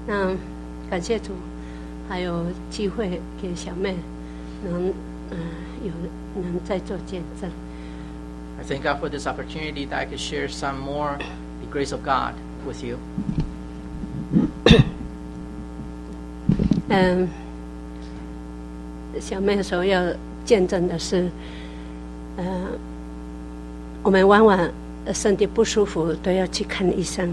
那感谢主，还有机会给小妹能再做见证。 I thank God for this opportunity that I could share some more the grace of God with you. 小妹说要见证的是，我们往往身体不舒服都要去看医生。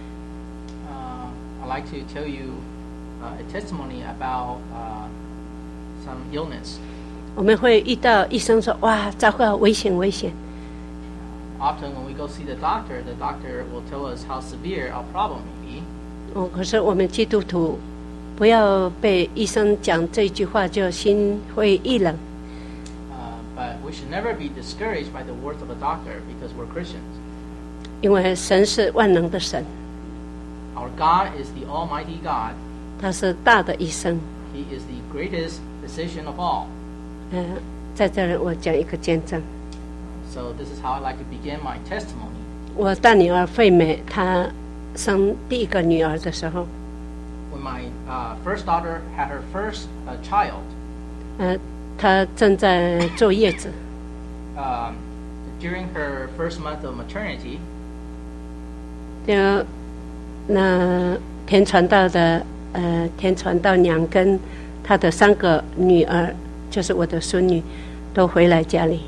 I'd like to tell you a testimony about some illness. 我们会遇到医生说：“哇，糟糕，危险，危险。” Often when we go see the doctor will tell us how severe our problem may be. 可是我们基督徒不要被医生讲这句话就心灰意冷。 But we should never be discouraged by the words of a doctor because we're Christians. 因为神是万能的神。 Our God is the Almighty God. 他是大的医生。 He is the greatest physician of all. 在这里我讲一个见证。 So this is how I like to begin my testimony. 我大女儿惠美，她生第一个女儿的时候， When my first daughter had her first child, 她正在坐月子。 during her first month of maternity, 那田传道娘跟她的3个女儿，就是我的孙女，都回来家里。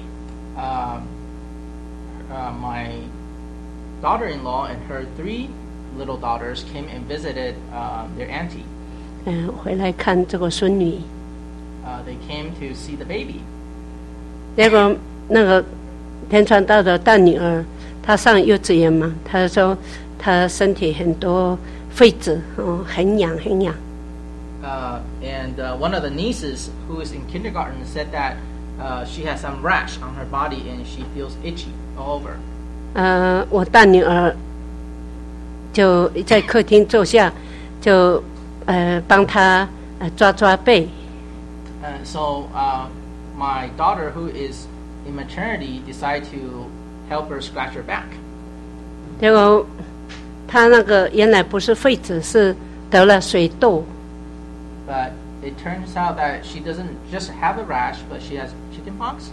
My daughter-in-law and her 3 little daughters came and visited their auntie. 回来看这个孙女。 They came to see the baby. 结果那个田传道的大女儿，她上幼稚园嘛，她说她身体很多痱子，很痒很痒。 And one of the nieces who is in kindergarten said that she has some rash on her body and she feels itchy all over. 我大女儿就在客厅坐下，就帮她抓背。 So my daughter, who is in maternity, decided to help her scratch her back. 结果她那个原来不是痱子，是得了水痘。 But it turns out that she doesn't just have a rash, but she has chickenpox.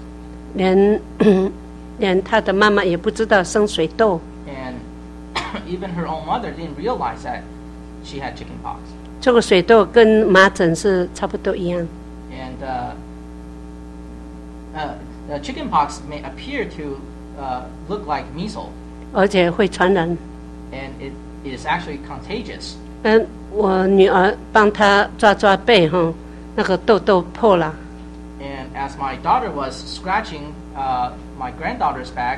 连她的妈妈也不知道生水痘。 And even her own mother didn't realize that she had chickenpox. 这个水痘跟麻疹是差不多一样。 And chickenpox may appear to look like measles. 而且会传染。 And it is actually contagious. 我女儿帮她抓背那个痘痘破了。 And as my daughter was scratching my granddaughter's back,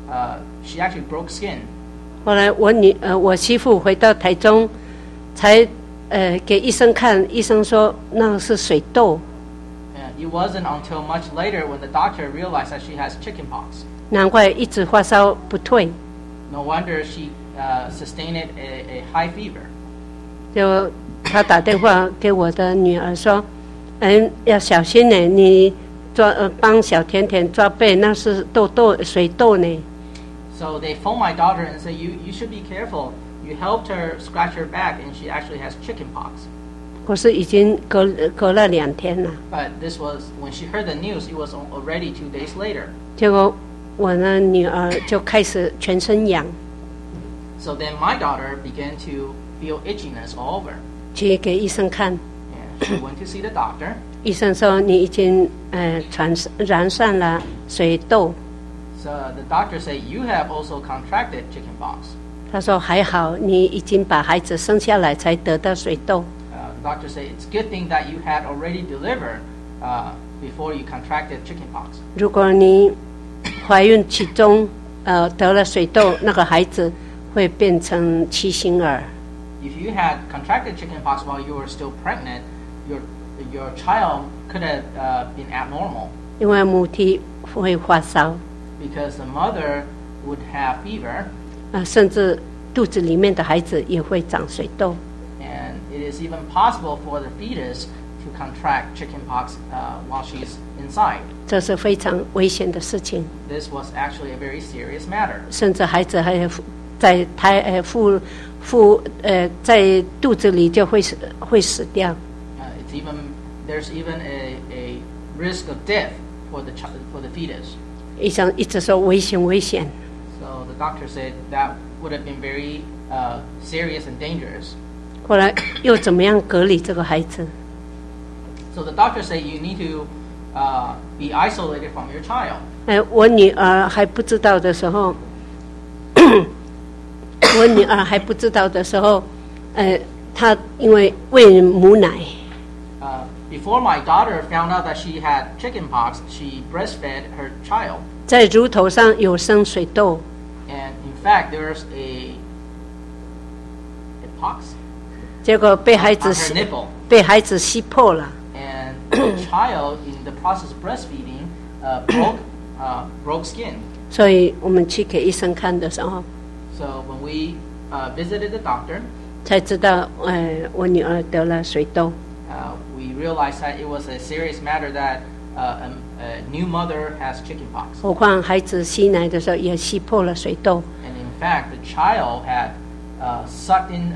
she actually broke skin. 后来我媳妇回到台中，才给医生看，医生说那个是水痘。 And it wasn't until much later when the doctor realized that she has chickenpox. 难怪一直发烧不退。 No wonder she sustained a high fever. 就他打电话给我的女儿说：“要小心呢，你帮小甜甜抓背，那是水痘呢。” So they phoned my daughter and said, "You should be careful. You helped her scratch her back, and she actually has chickenpox." 可是已经隔了2天了。 But this was when she heard the news. It was already 2 days later. 结果我的女儿就开始全身痒。 So then my daughter began to feel itchiness all over. 去给医生看。 And she went to see the doctor. 医生说你已经染上了水痘。 So the doctor said you have also contracted chickenpox. 他说还好，你已经把孩子生下来才得到水痘。 The doctor said it's a good thing that you had already delivered before you contracted chickenpox. 如果你怀孕期中得了水痘，那个孩子会变成畸形儿。 If you had contracted chickenpox while you were still pregnant, your child could have been abnormal. 因为母体会发烧。 Because the mother would have fever. 甚至肚子里面的孩子也会长水痘。 And it is even possible for the fetus to contract chickenpox while she's inside. 这是非常危险的事情。 This was actually a very serious matter. 甚至孩子还在在肚子里就会死掉。 There's even a risk of death for the fetus. 医生一直说危险。 So the doctor said that would have been very serious and dangerous. 后来又怎么样隔离这个孩子？ So the doctor said you need to be isolated from your child. 我女儿还不知道的时候，她因为喂母奶。 Before my daughter found out that she had chickenpox, she breastfed her child. 在乳头上有生水痘。 And in fact, there's a pox. 结果被孩子吸破了。 And the child, in the process of breastfeeding, broke skin. 所以我们去给医生看的时候， So when we visited the doctor, 才知道，我女儿得了水痘。 we realized that it was a serious matter that a new mother has chickenpox. 何况孩子吸奶的时候也吸破了水痘。 And in fact, the child had sucked in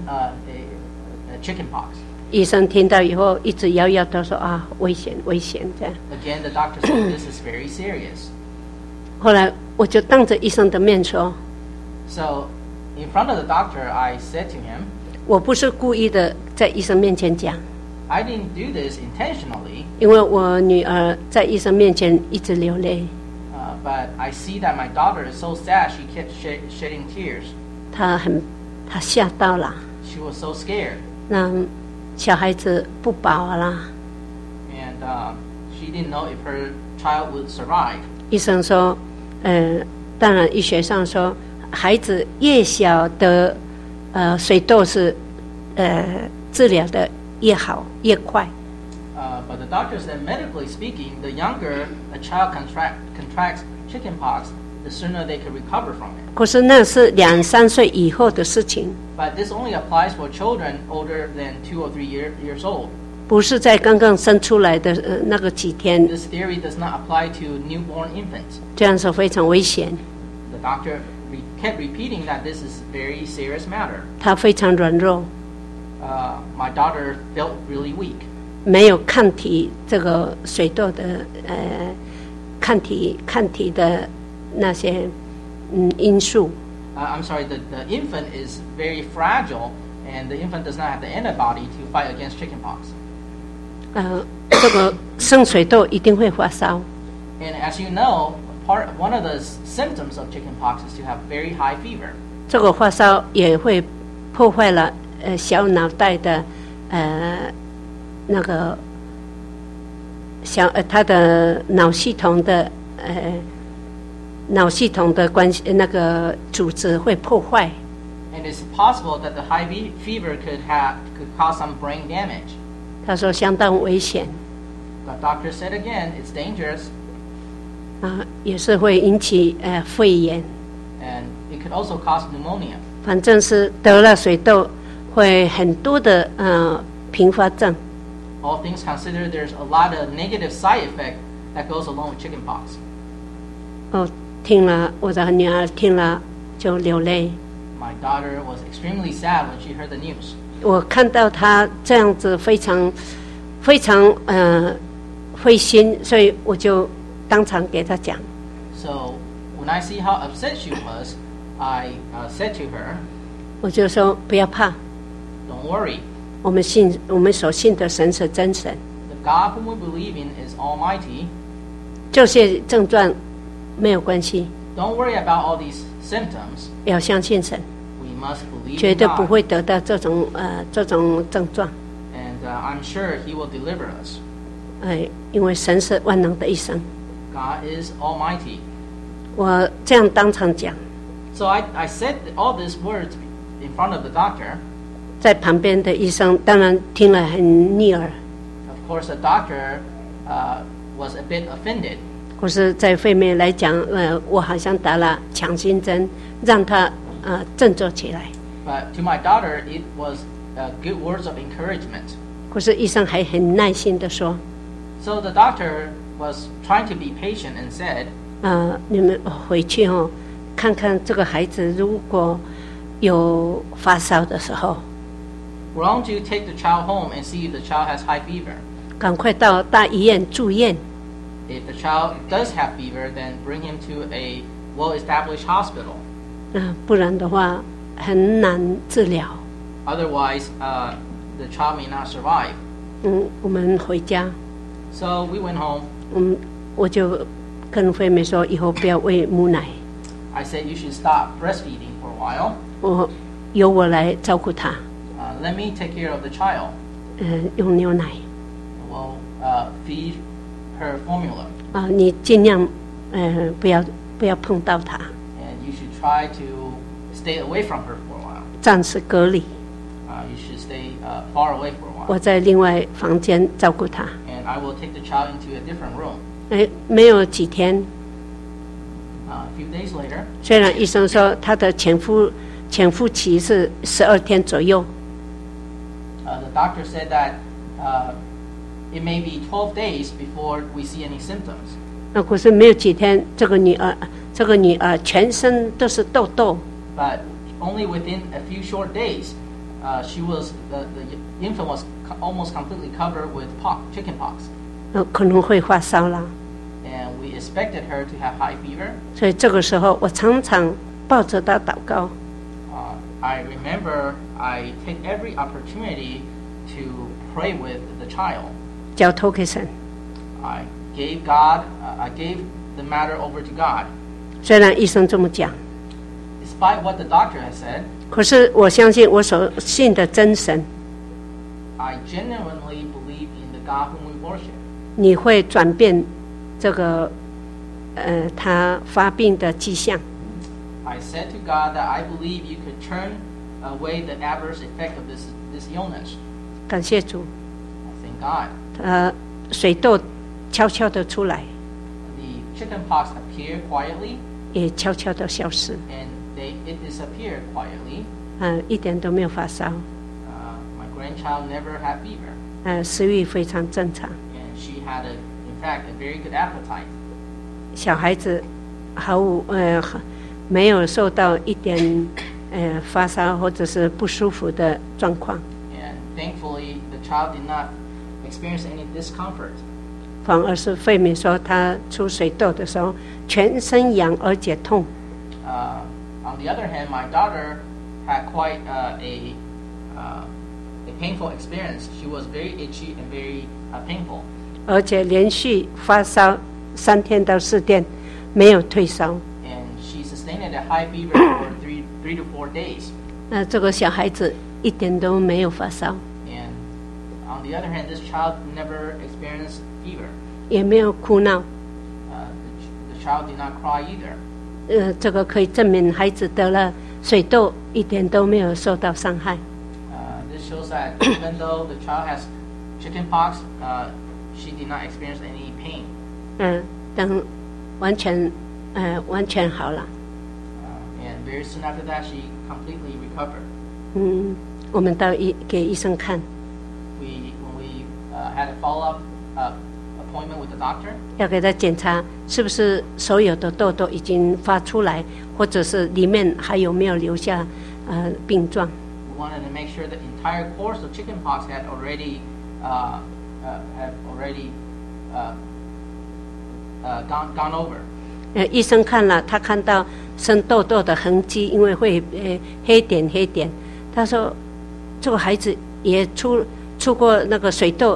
a chickenpox. 医生听到以后一直摇头说啊，危险这样。 Again, the doctor said this is very serious. 后来我就当着医生的面说。 So, in front of the doctor, I said to him, 我不是故意的在医生面前讲。 I didn't do this intentionally. 因为我女儿在医生面前一直流泪。 But I see that my daughter is so sad, she kept shedding tears. 她吓到了。 She was so scared. 那小孩子不保啦。 And she didn't know if her child would survive. 医生说，当然医学上说，孩子越小的水痘是治疗的越好越快。 But the doctor said, medically speaking, the younger a child contracts chickenpox, the sooner they can recover from it. 可是那是2-3岁以后的事情。 But this only applies for children older than 2 or 3 years old. 不是在刚刚生出来的那个几天。 This theory does not apply to newborn infants. 这样是非常危险。 The doctor kept repeating that this is a very serious matter. 她非常软弱。 My daughter felt really weak. 没有抗体这个水痘的抗体的那些因素。 I'm sorry, the infant is very fragile, and the infant does not have the antibody to fight against chickenpox. 这个生水痘一定会发烧。 And as you know, one of the symptoms of chickenpox is to have very high fever. 这个发烧也会破坏了小脑袋的那个他的脑系统的关系那个组织会破坏。 And it's possible that the high fever could cause some brain damage. 他说相当危险。 The doctor said again, it's dangerous. 也是会引起肺炎。 And it could also cause pneumonia. 反正是得了水痘会很多的并发症。 All things considered, there's a lot of negative side effect that goes along with chickenpox. 听了我的女儿听了就流泪。 My daughter was extremely sad when she heard the news. 我看到她这样子非常灰心，所以我就当场给她讲。 So when I see how upset she was, I said to her, 我就说不要怕。 Don't worry. 我们所信的神是真神。 The God whom we believe in is Almighty. 这些症状没有关系。 Don't worry about all these symptoms. 要相信神。 We must believe in God. 绝对不会得到这种症状。 And I'm sure He will deliver us. 因为神是万能的一神。 God is Almighty. 我这样当场讲。 So I said all these words in front of the doctor. 在旁边的医生当然听了很逆耳。 Of course, the doctor was a bit offended. 可是，在肺面来讲，我好像打了强心针，让他振作起来。 But to my daughter, it was good words of encouragement. 可是医生还很耐心地说。 So the doctor was trying to be patient and said, 你们回去看看这个孩子，如果有发烧的时候， Why don't you take the child home and see if the child has high fever? 赶快到大医院住院。 If the child does have fever, then bring him to a well-established hospital. 不然的话很难治疗。 Otherwise, the child may not survive. 我们回家， So we went home. 我就跟惠美说，以后不要喂母奶， I said you should stop breastfeeding for a while. 由我来照顾她， Let me take care of the child. 用牛奶。 We'll feed her formula. 你尽量不要碰到她， And you should try to stay away from her for a while. 暂时隔离。 You should stay far away for a while. 我在另外房间照顾她。 And I will take the child into a different room. 没有几天， A few days later, 虽然医生说她的潜伏期是12天左右， the doctor said that it may be 12 days before we see any symptoms. 可是没有几天，这个女儿全身都是痘痘， But only within a few short days, the infant was almost completely covered with chicken pox. 可能会发烧啦。 And we expected her to have high fever. 所以这个时候，我常常抱着她祷告。 I remember I take every opportunity to pray with the child. 交托给神。 I gave the matter over to God. 虽然医生这么讲， Despite what the doctor has said, 可是我相信我所信的真神， I genuinely believe in the God whom we worship. 你会转变这个他发病的迹象。 I said to God that I believe you could turn away the adverse effect of this illness. 感谢主， I thank God. 水痘悄悄的出来， The chickenpox appeared quietly, 也悄悄的消失， and it disappeared quietly. 一点都没有发烧， My grandchild never had fever, 食欲非常正常。 and she had, in fact, a very good appetite. 小孩子毫无没有受到一点发烧或者是不舒服的状况， And thankfully, the child did not experience any discomfort. 反而是惠美说她出水痘的时候全身痒而且痛， On the other hand, my daughter had quite a painful experience. She was very itchy and very painful. 而且连续发烧3天到4天没有退烧。 And she sustained a high fever for 3 to 4 days. 这个小孩子一点都没有发烧， And on the other hand, this child never experienced fever. 也没有哭闹。 The child did not cry either. 这个可以证明孩子得了水痘一点都没有受到伤害。 This shows that even though the child has chickenpox, she did not experience any pain. 等完全好了。 And very soon after that, she completely recovered. 我们给医生看， When we had a follow-up appointment with the doctor, 要给他检查是不是所有的痘痘已经发出来，或者是里面还有没有留下病状。 we wanted to make sure the entire course of chickenpox had already gone over. 医生看了，他看到生痘痘的痕迹，因为会黑点。他说这个孩子也出过那个水痘，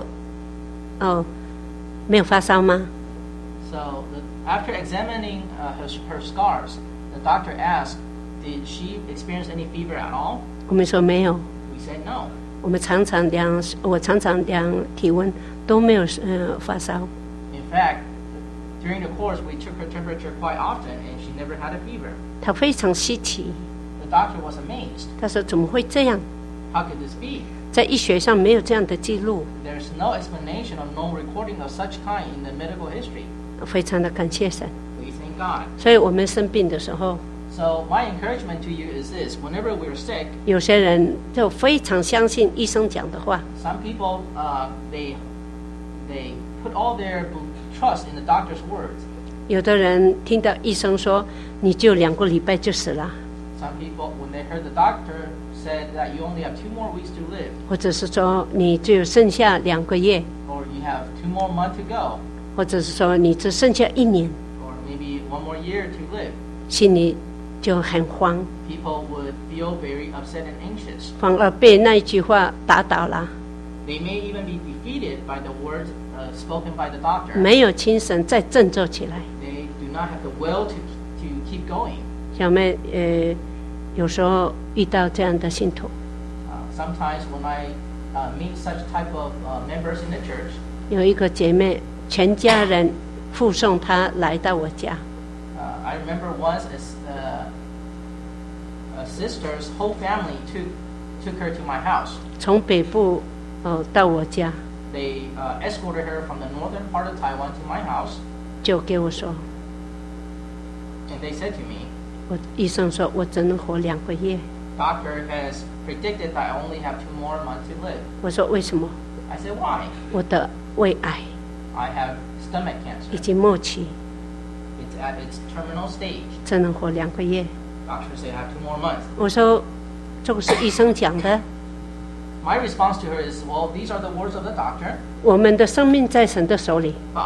没有发烧吗？ So after examining her scars, the doctor asked, "Did she experience any fever at all?" 我们说没有。 We said no. 我常常量体温都没有发烧。 In fact, during the course, we took her temperature quite often, and she never had a fever. 他非常稀奇， The doctor was amazed. 他说怎么会这样？ How could this be? 在医学上没有这样的记录。 There's no explanation or no recording of such kind in the medical history. 非常的感谢神。 We thank God. 所以我们生病的时候， So my encouragement to you is this: whenever we're sick, 有些人就非常相信医生讲的话， some people they put all their trust in the doctor's words. 有的人听到医生说你就2个礼拜就死了， Some people, when they heard the doctor said that you only have 2 more weeks to live, 或者是说你只有剩下2个月， or you have 2 more months to go, 或者是说你只剩下1年， or maybe 1 more year to live, 心里就很慌， people would feel very upset and anxious. 反而被那一句话打倒了， They may even be defeated by the words spoken by the doctor. 没有精神再振作起来。 They do not have the will to keep going. 小妹，有时候遇到这样的信徒， Sometimes when I meet such type of members in the church, 有一个姐妹，全家人护送她来到我家， I remember once a sister's whole family took her to my house. 从北部到我家， They escorted her from the northern part of Taiwan to my house, 就给我说， and they said to me, 医生说我只能活2个月。 Doctor has predicted that I only have 2 more months to live. 我说为什么？ I said, why? 我的胃癌 I have stomach 已 cancer. 经末期， It's at its terminal stage. 只能活2个月。 Doctor said I have 2 more months. 我说这个是医生讲的， My response to her is, well, these are the words of the doctor, 我们的生命在神的手里。 but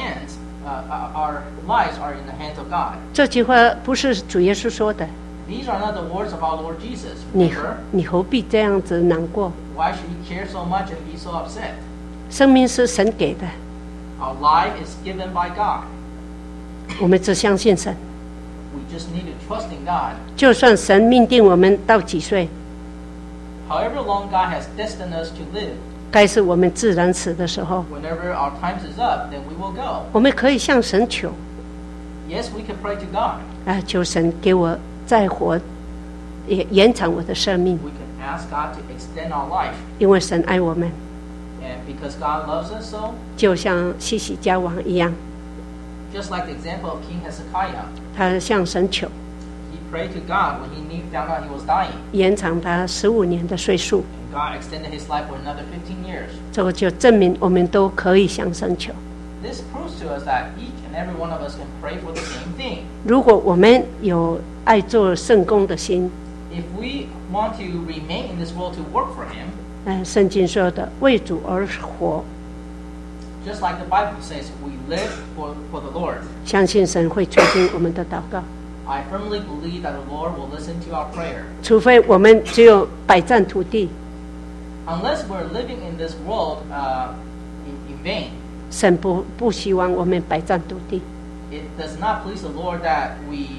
our lives are in the hands of God. 这句话不是主耶稣说的， These are not the words of our Lord Jesus. 你何必这样子难过？ Why should we care so much and be so upset? 生命是神给的， Our life is given by God. 我们只相信神。 We just need to trust in God. 就算神命定我们到几岁， However long God has destined us to live, 该是我们自然死的时候， whenever our time is up, then we will go. 我们可以向神求， Yes, we can pray to God. 求神给我再活，也延长我的生命， We can ask God to extend our life. 因为神爱我们， And because God loves us so, 就像西西家王一样， just like the example of King Hezekiah, 他向神求 he prayed to God when he found out he was dying. 延长他15年的岁数， And God extended his life for another 15 years. 这个就证明我们都可以向神求。 This proves to us that each and every one of us can pray for the same thing. 如果我们有爱做圣工的心， If we want to remain in this world to work for him, 圣经说的为主而活， just like the Bible says, we live for the Lord. 相信神会垂听我们的祷告。 I firmly believe that the Lord will listen to our prayer. 除非我们只有百占土地， Unless we're living in this world in vain, 神不希望我们百占土地。 it does not please the Lord that we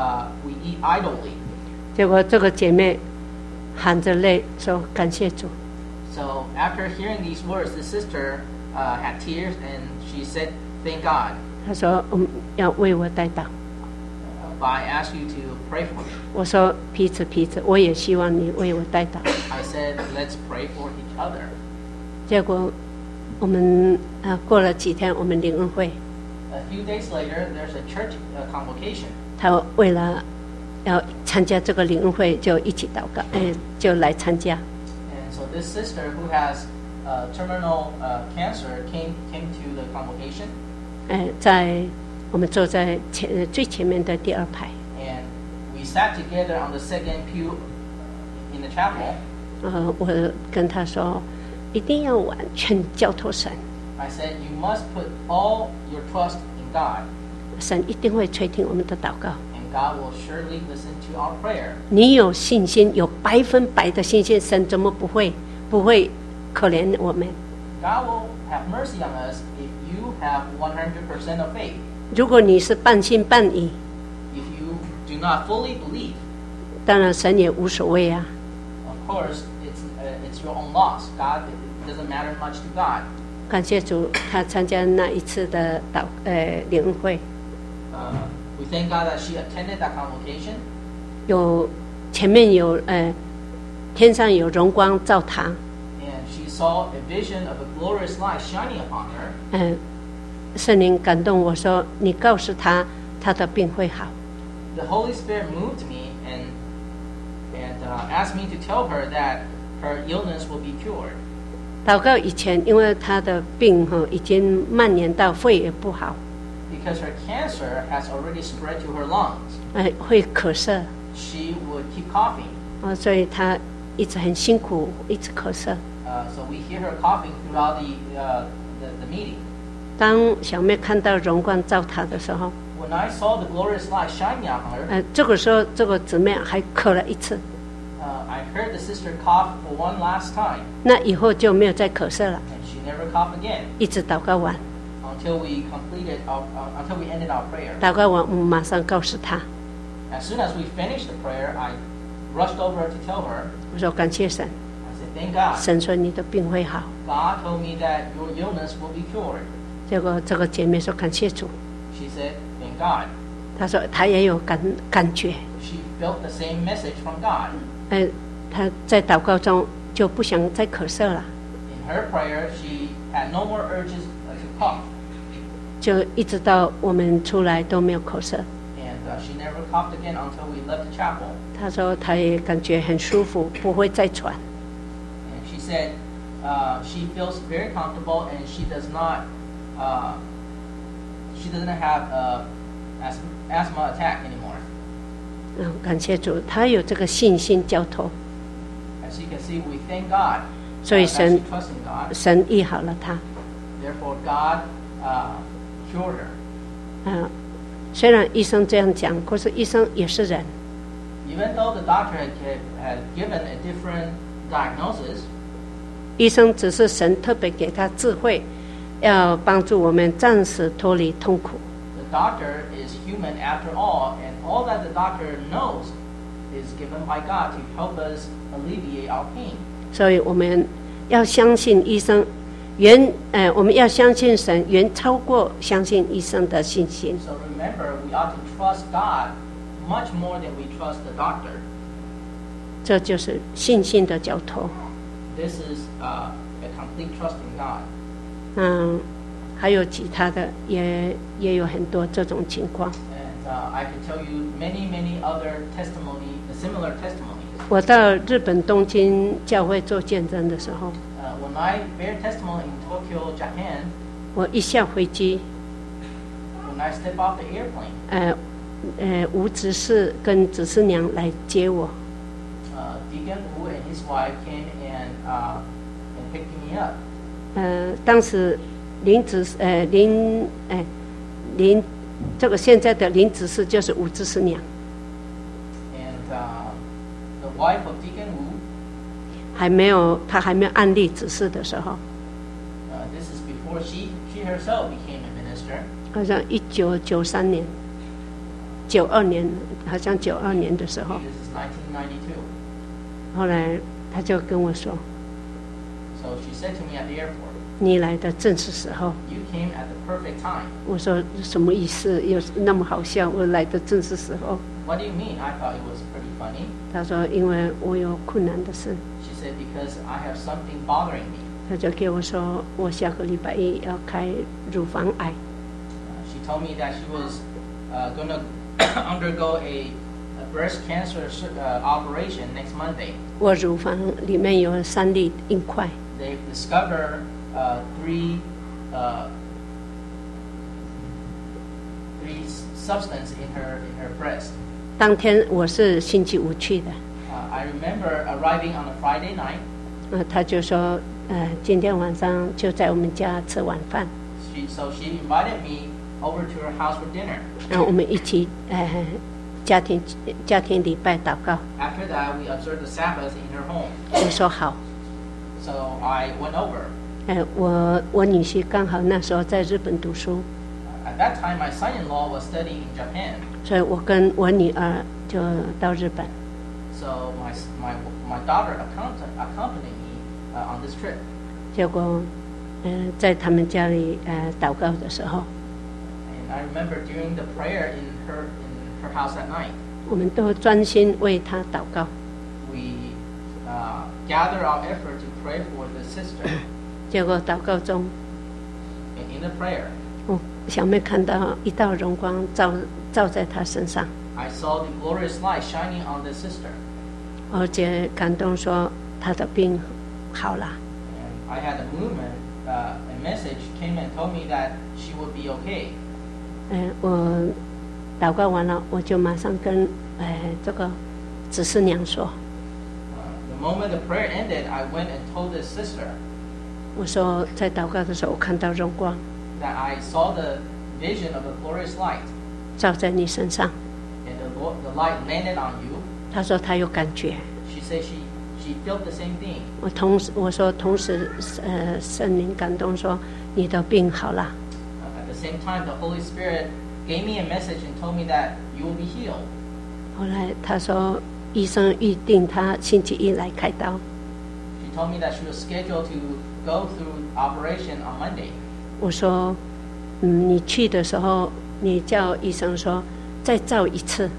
eat idly. 结果这个姐妹含着泪说：“感谢主。” So after hearing these words, the sister had tears and she said, "Thank God." 她说：“要为我代祷。” But I ask you to pray for me. 我说：“彼此，我也希望你为我代祷。” I said, "Let's pray for each other." 结果我们过了几天，我们灵恩会， A few days later, there's a church convocation. 他为了要参加这个灵恩会，就一起祷告，就来参加。 And so this sister who has terminal cancer came to the convocation. 在我们坐在最前面的第2排。 And we sat together on the second pew in the chapel. 我跟他说，一定要完全交托神， I said, "You must put all your trust in God, 神一定会垂听我们的祷告。 and God will surely listen to our prayer." 你有信心，有100%的信心，神怎么不会可怜我们？ God will have mercy on us if you have 100% of faith. 如果你是半信半疑， If you do not fully believe, 当然神也无所谓啊。 of course, it's your own loss. God, it doesn't matter much to God. 感谢主，他参加那一次的灵恩会， We thank God that she attended that convocation. 前面有天上有荣光照他， And she saw a vision of a glorious light shining upon her. 圣灵感动我说：“你告诉他，他的病会好。” The Holy Spirit moved me and asked me to tell her that her illness will be cured. 祷告以前，因为他的病已经蔓延到肺也不好， Because her cancer has already spread to her lungs. 会咳嗽， she would keep coughing. 所以她一直很辛苦，一直咳嗽。 So we hear her coughing throughout the meeting. 当小妹看到荣光照她的时候， When I saw the glorious light shining on her, 这个时候这个姊妹还咳了一次， I heard the sister cough for one last time, 那以后就没有再咳嗽了， and she never coughed again 一直祷告完， until we ended our prayer. 祷告完我们马上告诉她， As soon as we finished the prayer, I rushed over to tell her. 我说感谢神， I said, "Thank God. 神说你的病会好。 God told me that your illness will be cured." 结果这个姐妹说感谢主， She said, "Thank God." 她说她也有感觉， She felt the same message from God. 她在祷告中就不想再咳嗽了， In her prayer, she had no more urges to cough, 就一直到我们出来都没有咳嗽。 and she never coughed again until we left the chapel. 她说她也感觉很舒服，不会再喘。 And she said she feels very comfortable, and she doesn't have asthma attack anymore. 感谢主，她有这个信心交托， As you can see, we thank God 所以 that she 神 trusts in God. 神医好了她。 Therefore, God cured her. 虽然医生这样讲，可是医生也是人， Even though the doctor had given a different diagnosis, 医生只是神特别给他智慧，要帮助我们暂时脱离痛苦。 the doctor is human after all, and all that the doctor knows is given by God to help us alleviate our pain. 所以我们要相信医生，我们要相信神，远超过相信医生的信心。 So remember, we ought to trust God much more than we trust the doctor. 这就是信心的交托。 This is a complete trust in God. 还有其他的也有很多这种情况。 And I can tell you many other similar testimonies. 我到日本东京教会做见证的时候， When I bear testimony in Tokyo, Japan, 我一下飞机， when I step off the airplane, 吴执事跟执事娘来接我， Deacon Wu and his wife came and picked me up. 当时这个现在的林执事就是吴执事娘， And the wife of Deacon Wu, 他还没有按立执事的时候， this is before she herself became a minister. 好像1993年、92年，好像92年的时候， This is 1992. 后来他就跟我说 So she said to me at the airport, 你来的正是时候。 "You came at the perfect time." 我说什么意思？有那么好笑？我来的正是时候。 What do you mean? I thought it was pretty funny. 他说因为我有困难的事， She said, "Because I have something bothering me." 他就给我说我下个礼拜一要开乳房癌。 She told me that she was going to undergo a breast cancer operation next Monday. 我乳房里面有3粒硬块， They've discovered three substance in her breast. 当天我是星期五去的， I remember arriving on a Friday night. 他就说今天晚上就在我们家吃晚饭， So she invited me over to her house for dinner. 然后我们一起家庭礼拜祷告。 After that, we observed the Sabbath in her home. 我说好， So I went over. 我女婿刚好那时候在日本读书， At that time, my son-in-law was studying in Japan. 所以我跟我女儿就到日本。 So my daughter accompanied me on this trip. 结果在他们家里祷告的时候， And I remember during the prayer in her house at night, 我们都专心为她祷告。 we gather our effort to pray for the sister. 结果祷告中， And in the prayer, 小妹看到一道荣光照在她身上， I saw the glorious light shining on the sister. 而且感动说她的病好了。 And I had a movement, a message came and told me that she would be okay. 我祷告完了，我就马上跟这个执事娘说。 The moment the prayer ended, I went and told this sister 我说在祷告的时候，我看到荣光 that I saw the vision of the glorious light, 照在你身上。 and the light landed on you. 他说他有感觉。 She said she felt the same thing. 我说同时圣灵感动说你的病好了。 At the same time, the Holy Spirit gave me a message and told me that you will be healed. 后来他说医生预定他星期一来开刀。 She told me that she was scheduled to go through operation on Monday. 我说你去的时候你叫医生说再照一次。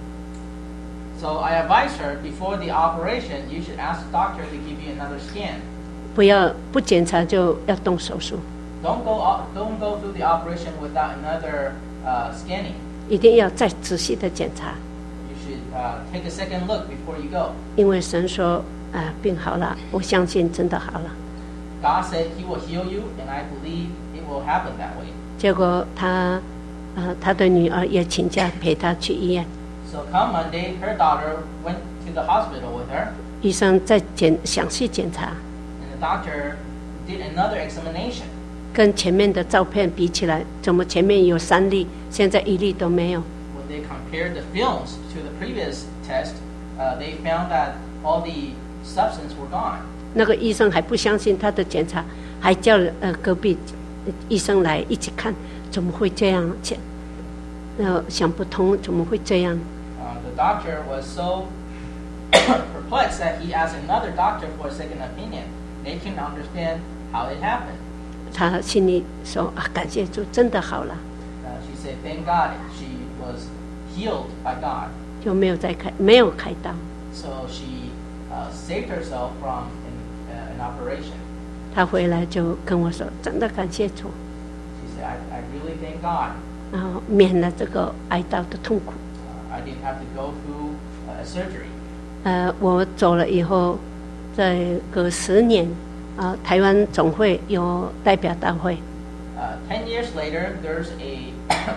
So I advised her before the operation, you should ask the doctor to give you another scan. 不检查就要动手术。 Don't go through the operation without another scanning. 一定要再仔细的检查。 You should take a second look before you go. 因为神说病好了，我相信真的好了。 God said He will heal you, and I believe it will happen that way. 结果他的女儿也请假陪他去医院。 So come Monday, her daughter went to the hospital with her, 医生再详细检查， and the doctor did another examination. 跟前面的照片比起来，怎么前面有3例，现在1例都没有？ When they compared the films to the previous test, they found that all the substance were gone. 那个医生还不相信他的检查，还叫隔壁医生来一起看，怎么会这样？想不通，怎么会这样？ The doctor was so perplexed that he asked another doctor for a second opinion. They couldn't understand how it happened. 他心里说感谢主，真的好了， She said, "Thank God, she was healed by God." 就没有开刀。 So she saved herself from an operation. 他回来就跟我说，真的感谢主， She said, "I really thank God. 然后免了这个哀悼的痛苦。 I didn't have to go through a surgery." 我走了以后，再隔10年，台湾总会有代表大会。 10 years later, there's a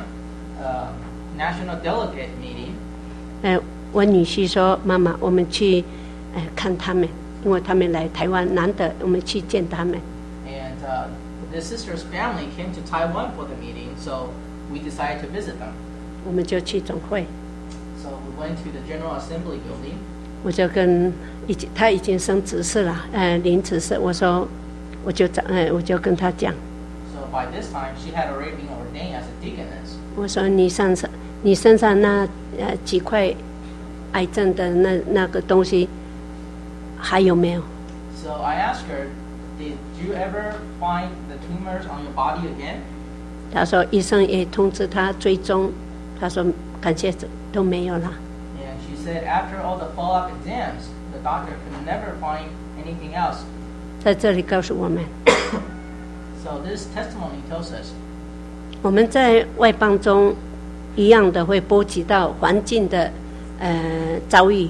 national delegate meeting. 我女婿说：“妈妈，我们去看他们，因为他们来台湾，难得我们去见他们。” And the sister's family came to Taiwan for the meeting, so we decided to visit them. 我们就去总会， So we went to the General Assembly building. 我就跟他已经升执事了，临执事，我说我就跟他讲， So by this time, she had already been ordained as a deaconess. 我说你身上那几块癌症的那个东西还有没有？ So I asked her, "Did you ever find the tumors on your body again?" 他说医生也通知他追踪，他说感谢主都没有了。 And she said, after all the follow-up exams, the doctor could never find anything else. 在这里告诉我们， So this testimony tells us 我们在外邦中一样的会波及到环境的遭遇，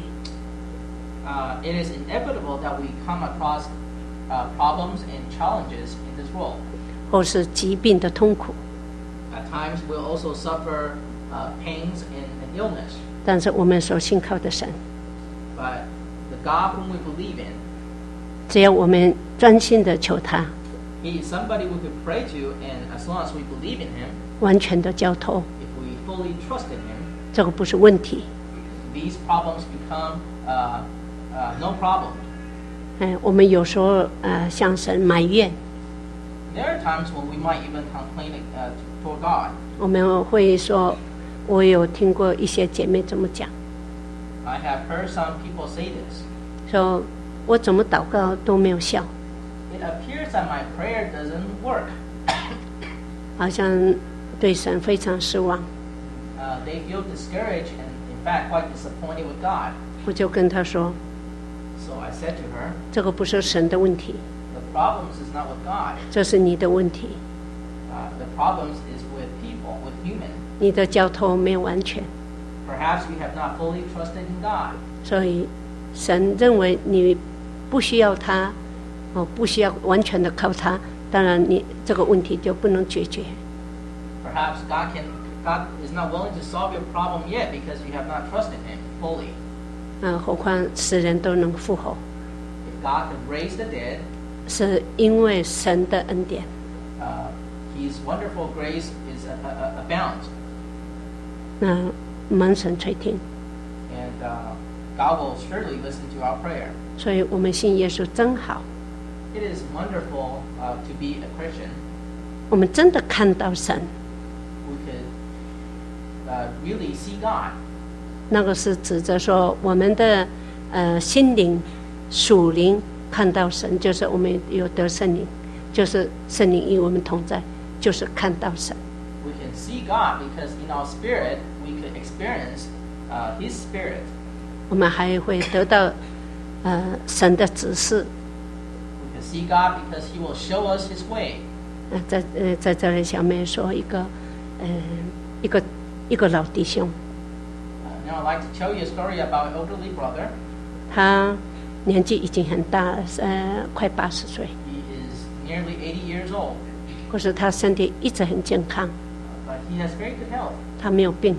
it is inevitable that we come across problems and challenges in this world. 或是疾病的痛苦， At times, we'll also suffer pains and illness. 但是我们所信靠的神， But the God whom we believe in, 只要我们专心的求他， He is somebody we could pray to, and as long as we believe in Him, 完全的交托， if we fully trust in Him, 这个不是问题。 these problems become no problem. 我们有时候向神埋怨， There are times when we might even complain toward God. 我们会说，我有听过一些姐妹这么讲， I have heard some people say this. 说我怎么祷告都没有效， It appears that my prayer doesn't work. 好像对神非常失望。 They feel discouraged and, in fact, quite disappointed with God. 我就跟她说， So I said to her, 这个不是神的问题， the problems is not with God. 这是你的问题， The problems is with people, with human. 你的交托没有完全， Perhaps we have not fully trusted in God. 所以神认为你不需要他，不需要完全的靠他，当然你这个问题就不能解决。 Perhaps God is not willing to solve your problem yet because you have not trusted Him fully. 何况死人都能复活， If God can raise the dead, 是因为神的恩典。 His wonderful grace is abounds, 那蒙神垂听， and God will surely listen to our prayer. 所以我们信耶稣真好。 It is wonderful to be a Christian. 我们真的看到神， We could really see God. 那个是指着说我们的心灵属灵看到神，就是我们有得圣灵，就是圣灵与我们同在，就是看到神。 We can see God because in our spirit we could experience His Spirit. 我们还会得到神的指示。 We can see God because He will show us His way. 在这里，小妹说一个老弟兄， Now I'd like to tell you a story about an elderly brother. 他年纪已经很大了，快80岁， He is nearly 80 years old, 可是他身体一直很健康， but he has very good health. 他没有病。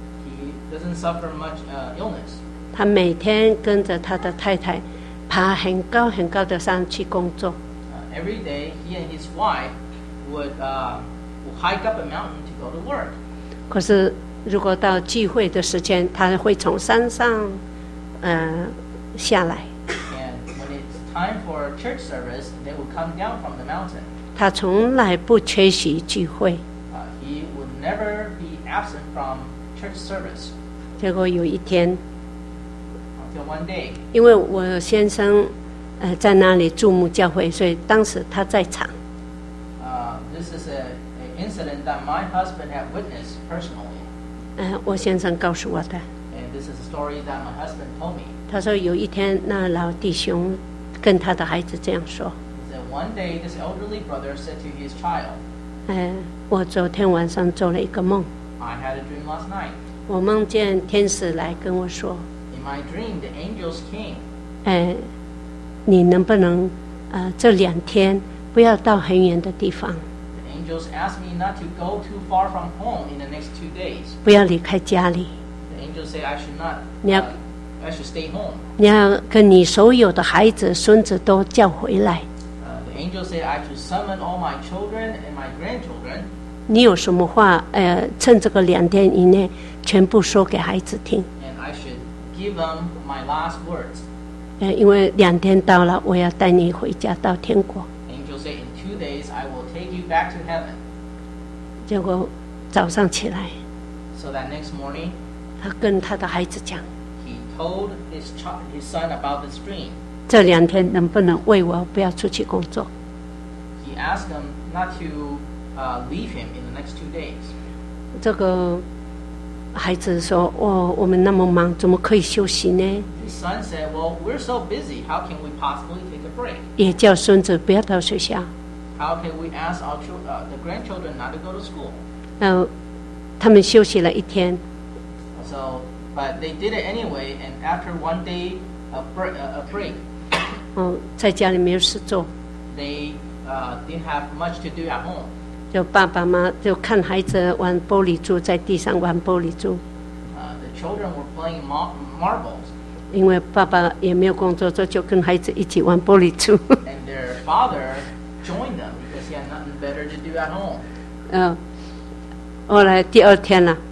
He doesn't suffer much illness. 他每天跟着他的太太爬很高很高的山去工作， Every day, he and his wife would hike up a mountain to go to work. 可是如果到聚会的时间，他会从山上下来。 And when it's time for church service, they would come down from the mountain. 他从来不缺席聚会。 He would never be absent from church service 结果有一天， until one day. 因为我先生在那里注目教会，所以当时他在场。 This is an incident that my husband had witnessed personally. 我先生告诉我的， And this is a story that my husband told me. 他说有一天那老弟兄跟他的孩子这样说 He said one day this elderly brother said to his child, 我昨天晚上做了一个梦， I had a dream last night. 我梦见天使来跟我说， In my dream, the angels came. 你能不能这2天不要到很远的地方， The angels asked me not to go too far from home in the next 2 days. 不要离开家里， The angels say I should not. Yep. I should stay home. 你要跟你所有的孩子、孙子都叫回来。 The angels say I should summon all my children and my grandchildren. 你有什么话，趁这个2天以内全部说给孩子听， And I should give them my last words. 因为2天到了，我要带你回家到天国。 Angels say in 2 days I will take you back to heaven. 结果早上起来， So that next morning, 他跟他的孩子讲， he told his son about this dream. 这2天能不能为我不要出去工作？ He asked them not to leave him in the next 2 days. 这个孩子说：“我们那么忙，怎么可以休息呢？” His son said, well, we're so busy, how can we possibly take a break? 也叫孙子不要到学校。 How can we ask the grandchildren not to go to school? 他们休息了1天， So, but they did it anyway, and after 1 day a break, 在家里没有事做， they didn't have much to do at home. 就爸爸妈妈就看孩子玩玻璃珠，在地上玩玻璃珠， The children were playing marbles, 因为爸爸也没有工作做，就跟孩子一起玩玻璃珠。 and their father joined them because he had nothing better to do at home. 后来第2天了，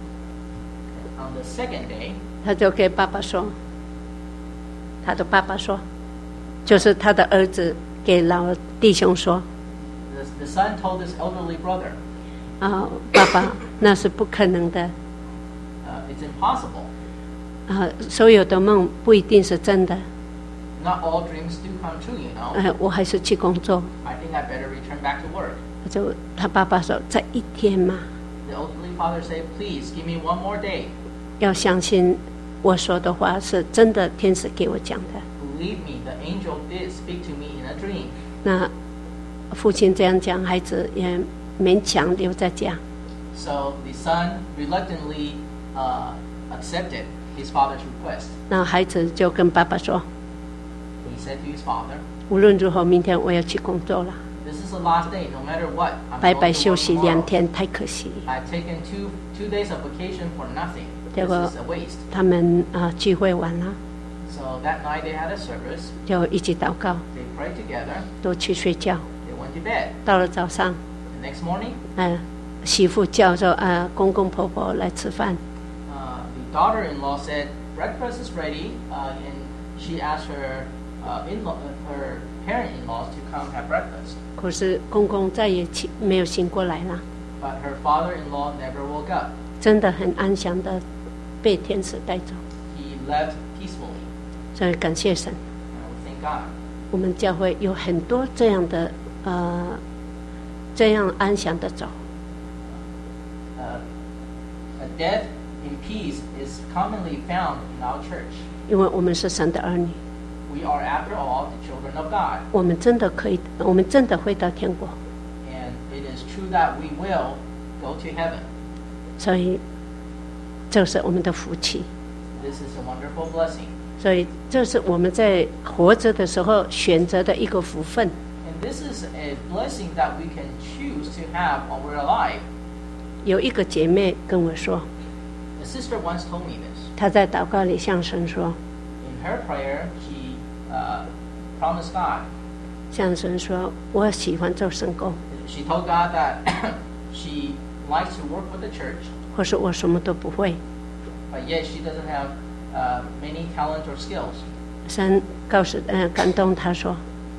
On the second day, 他就给爸爸说，他的爸爸说，就是他的儿子给老弟兄说， the son told his elderly brother, 爸爸，那是不可能的， it's impossible. 所有的梦不一定是真的， Not all dreams do come true, you know. 我还是去工作。 I think I better return back to work. 他爸爸说，再1天嘛， The elderly father said, please give me 1 more day. 要相信我说的话是真的，天使给我讲的。 Believe me, the angel did speak to me in a dream. 那父亲这样讲，孩子也勉强留在家。 So the son reluctantly accepted his father's request. 那孩子就跟爸爸说， He said to his father, 无论如何，明天我要去工作了， this is the last day, no matter what. I'm 白 going 白 to 休 work 息 tomorrow. 2天，太可惜。 I've taken two days of vacation for nothing. 结 This 果 is a waste. 他们聚会完了， So that night they had a service. 就一起祷告， They prayed together. 都去睡觉。 They went to bed. 到了早上， The next morning, 媳妇叫着公公婆婆来吃饭， the daughter-in-law said breakfast is ready, and she asked her her parent-in-laws to come have breakfast. 可是公公再也没有醒过来了， But her father-in-law never woke up. 真的很安详的被天使带走。 He left peacefully. 所以感谢神， And we thank God. 我们教会有很多这样的这样安详的走。 A death in peace is commonly found in our church. 因为我们是神的儿女， We are, after all, the children of God. 我们真的可以，我们真的会到天国。 And it is true that we will go to heaven. 所以这是我们的福气。 This is a wonderful blessing. 所以这是我们在活着的时候选择的一个福分。 And this is a blessing that we can choose to have while we're alive. 有一个姐妹跟我说， A sister once told me this. 她在祷告里向神说， In her prayer, she promised God. 向神说，我喜欢做圣工， She told God that she likes to work with the church, 或是我什么都不会。 but yet she doesn't have many talents or skills. 神感动她说，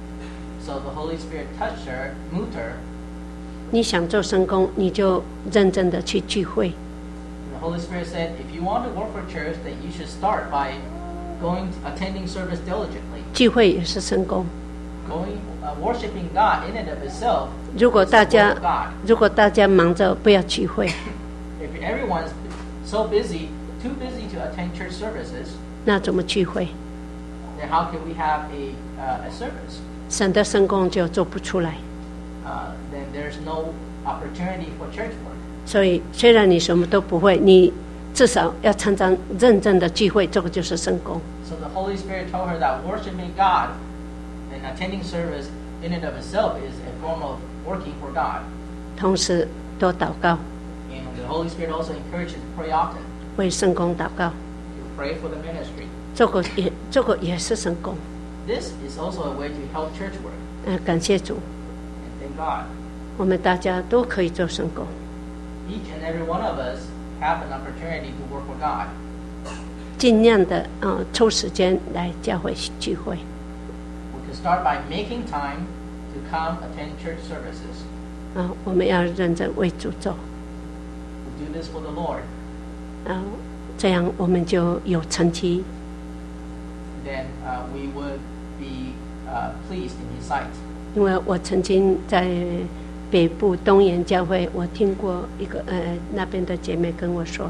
So the Holy Spirit touched her, moved her. 你想做圣工，你就认真的去聚会。 The Holy Spirit said, if you want to work for church, then you should start by attending service diligently. 聚会也是圣工。 Worshiping God in and of itself 如果 is 大 the work of 家 God. 如果大家忙着不要聚会， If everyone's so busy, too busy to attend church services, 那怎么聚会？ then how can we have a service? 神的圣工就做不出来。 Then there's no opportunity for church work. 所以虽然你什么都不会，你至少要常常认真的聚会，这个就是圣工。 So the Holy Spirit told her that worshiping God and attending service in and of itself is a form of working for God. 同时多祷告， And the Holy Spirit also encourages to pray often, 为圣工祷告， to pray for the ministry. 这个也是圣工。 This is also a way to help church work. 感谢主， And thank God. 我们大家都可以做圣工。 Each and every one of us have an opportunity to work for God. 尽量的抽时间来教会聚会。 We can start by making time to come attend church services. 我们要认真为主做， We do this for the Lord. 这样我们就有成绩。 Then we would be pleased in His sight. 因为我曾经在北部东岩教会，我听过一个那边的姐妹跟我说，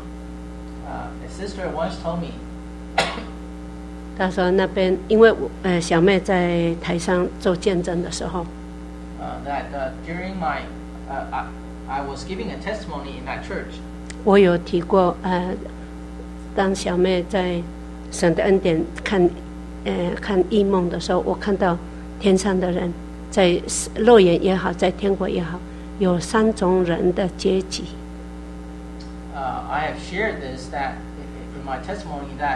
A sister once told me 她说那边因为小妹在台上做见证的时候， that during I was giving a testimony in that church. 我有提过当小妹在神的恩典看异梦的时候，我看到天上的人在肉眼也好，在天国也好，有3种人的阶级。 I have shared this that in my testimony that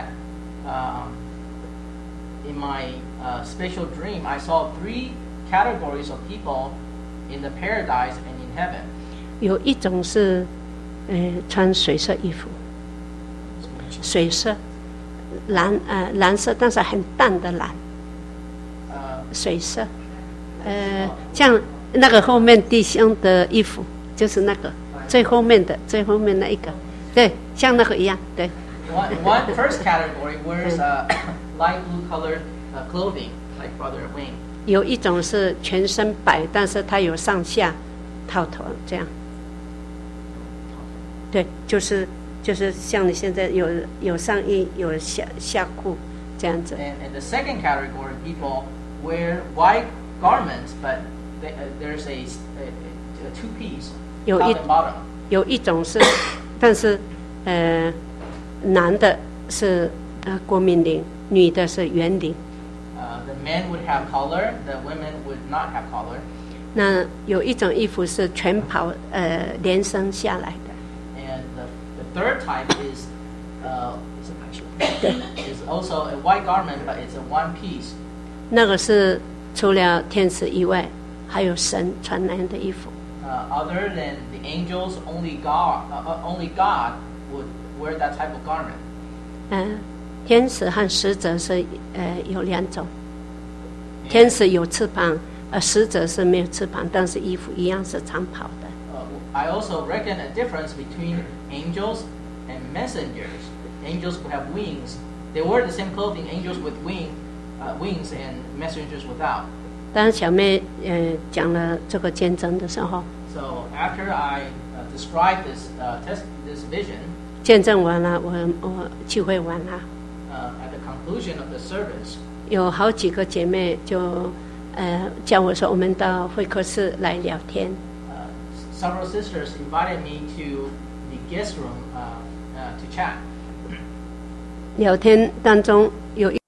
in my special dream I saw 3 categories of people in the paradise and in heaven. 有一种是穿水色衣服，水色蓝色，但是很淡的蓝，水色，像那个后面弟兄的衣服，就是那个最后面那一个，对，像那个一样，对。 One first category wears light blue colored clothing, like Brother Wayne. 有一种是全身白，但是它有上下套头这样。对，就是像你现在有上衣有下裤这样子。 And the second category people wear white garments, but there's a 2-piece top and bottom. 有一种是，但是男的是国民领，女的是圆领。 The men would have collar, the women would not have collar. 那有一种衣服是全袍连身下来的。 And the third type is also a white garment, but it's a one piece. 那个是除了天使以外，还有神穿那样的衣服。 Other than the angels, only God would wear that type of garment. 天使和使者是有两种，天使有翅膀，使者是没有翅膀，但是衣服一样是长袍的。 I also reckon a difference between angels and messengers. Angels who have wings, they wear the same clothing. Angels with wings and messengers without. 当小妹讲了这个见证的时候， So after I described this vision, 见证完了，我聚会完了， at the conclusion of the service, 有好几个姐妹就叫我说，我们到会客室来聊天。 several sisters invited me to the guest room to chat. 聊天当中有